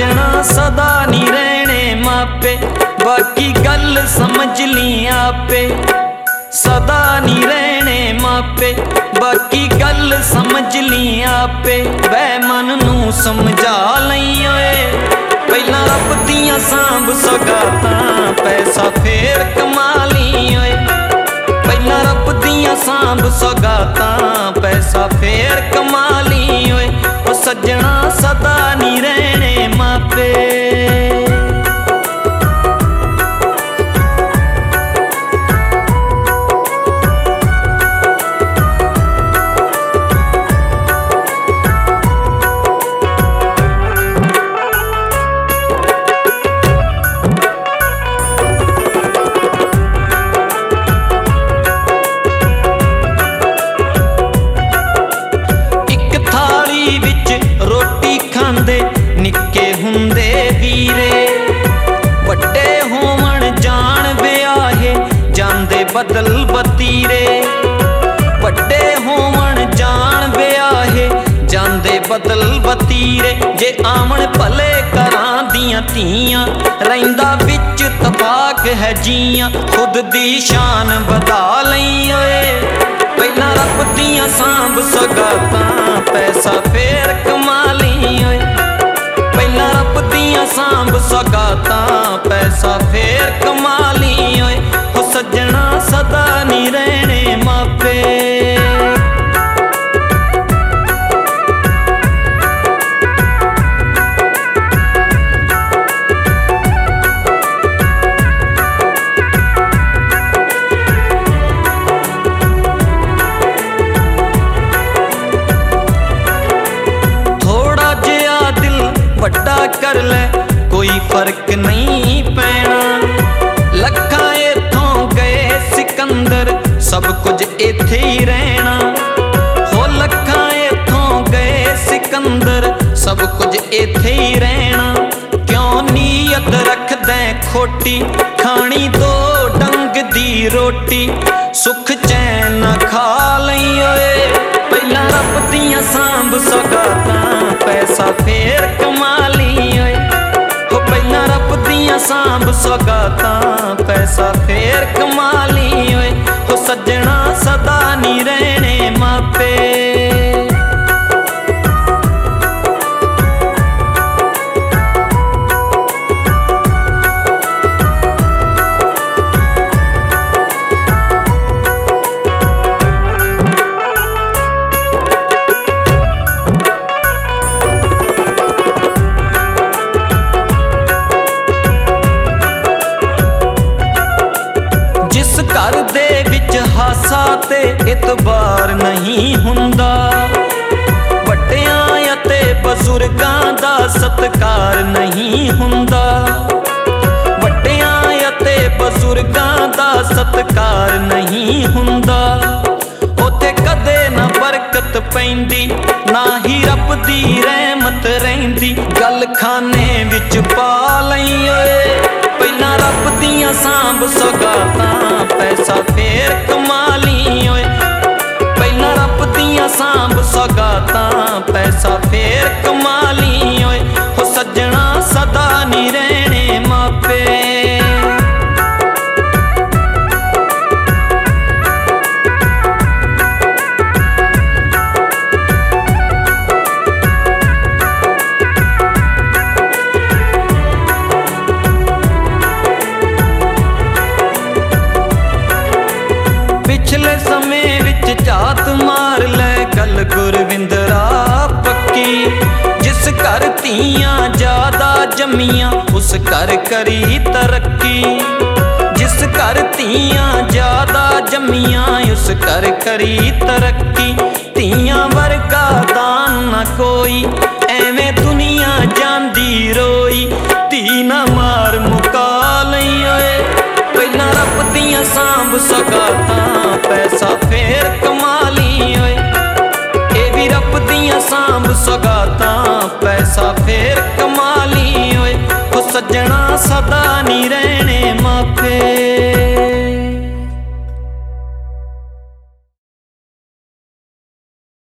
सजना सदा नी रहने मापे, बाकी गल समझ ली आपे। सदा नी रहने मापे, बाकी गल समझ ली आपे। वै मन नू समझा लई ओए, पहला रब दियां सांभ सौगातां, पैसा फेर कमा ली ओए। पहला रब दियां सांभ सौगातां, पैसा फेर कमा ली ओए। ओ सजना सदा नी रहने मापे। निक्के हुंदे वीरे, वड्डे होवन जान ब्याहे, जांदे बदल बतीरे। वड्डे होवन जान ब्याहे, जांदे बदल बतीरे। जे आमन भले घरां दियां धीआं, रहिंदा विच तबाक है जियां। खुद दी शान बधा लई ओए, पहला रब दियां सांभ सौगातां, पैसा फेर कमा ली ओए। पहला रब दियां सांभ सौगातां, पैसा फेर कमा ली ओए। हो सजना सदा नी रहने मापे। वड्डा कर ले कोई फर्क नहीं पैना, लखां इथों गए सिकंदर, सब कुछ इत्थे ही रहना। हो लखां इथों गए सिकंदर, सब कुछ इत्थे ही रहना। क्यों नीयत रखदे खोटी, खानी दो डंग दी रोटी। सुख चैन खा लई ओए, पहला रब दियां सांभ सौगातां, पैसा फेर कमा ली ओए। हो पहला रब दियां सांभ सौगातां, पैसा फेर कमा ली ओए। हो सजना सदा नी रहने मापे। घर दे विच हासा ते इतबार नहीं हुंदा, वड्डियां ते बजुर्गां दा सत्कार नहीं हुंदा। वड्डियां ते बजुर्गां दा सत्कार नहीं हुंदा। ओते कदे ना बरकत पैंदी, ना ही रब दी रहमत रहिंदी। गल खाने विच पा लई ओए, पहला रब दियां सांभ सौगातां, पैसा फेर कमा ली ओए। पहला रब दियां सांभ सौगातां, पैसा फेर कमा ली ओए। हो सजना सदा नी रहने मापे। पिछले समय विच झात मार ले गल गुरविंदरा पक्की। जिस घर धीआं ज्यादा जम्मियां, उस घर करी तरक्की। जिस घर धीआं ज्यादा जम्मियां, उस घर करी तरक्की। धीआं वर्गा दान न कोई, एवें दुनिया जांदी रोई। धी ना मार मुका लई ओए, पहला रब दियां सांभ सौगातां, पैसा फेर कमा ली ओए। ए भी रब दियां सांभ सौगातां,